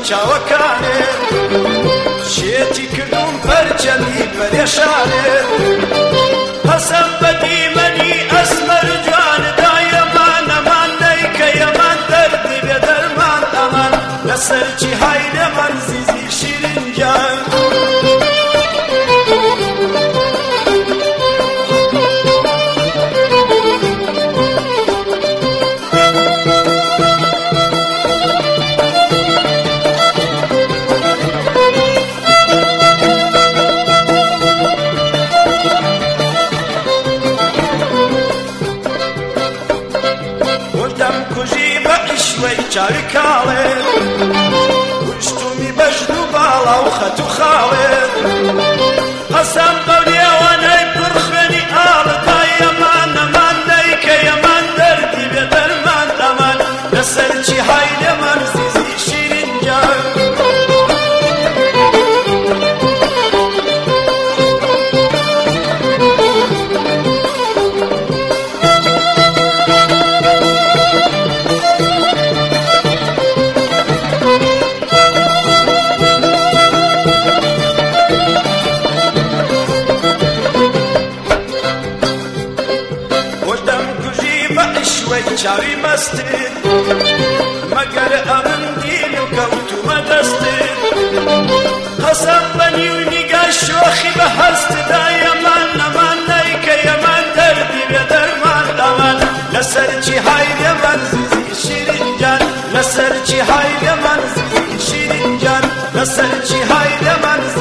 چاوەکانێ شێتی کردوم پەرچەمی پەرێشانێ هەسەم بە دیمەنی ئەسمەر جواندا یەمان ئەمان نەیکە یەمان دەردی بێ دەرمان ئەمان لەسەر چی های لێمان زیزی شیرین گیان چاوی کاڵێ وشتومی بەشت و باڵا و خەت و خاڵێ هەسەم بەو لێوانەی پڕ خوێنی ئاڵدا یەمان ئەمان نەیکە یەمان دەردی بێ دەرمان ئەمان لەسەر چی های لێمان زیزی شیرین گیان چاوی مەستت مەگەر ئەمن دیل و کەوتومە دەستت هەسەم بە نیو نیگای شۆخی بە هەستدا یەمان ئەمان نەیکە یەمان دەردی بێ دەرمان ئەمان لەسەر چی های لێمان زیزی شیرین گیان لەسەر چی های لێمان زیزی شیرین گیان لەسەر چی های لێمان